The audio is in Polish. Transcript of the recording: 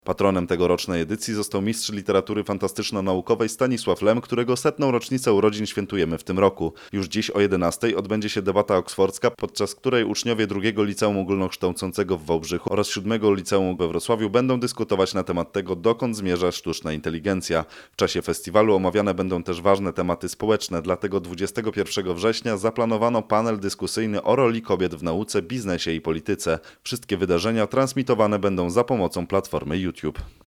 Patronem tegorocznej edycji został mistrz literatury fantastyczno-naukowej Stanisław Lem, którego 100. rocznicę urodzin świętujemy w tym roku. Już dziś o 11:00 odbędzie się debata oksfordzka, podczas której uczniowie II Liceum Ogólnokształcącego w Wałbrzychu oraz 7 Liceum we Wrocławiu będą dyskutować na temat tego, dokąd zmierza sztuczna inteligencja. W czasie festiwalu omawiane będą też ważne tematy społeczne, dlatego 21 września zaplanowano panel dyskusyjny o roli kobiet w nauce, biznesie i polityce. Wszystkie wydarzenia transmitowane będą za pomocą platformy YouTube.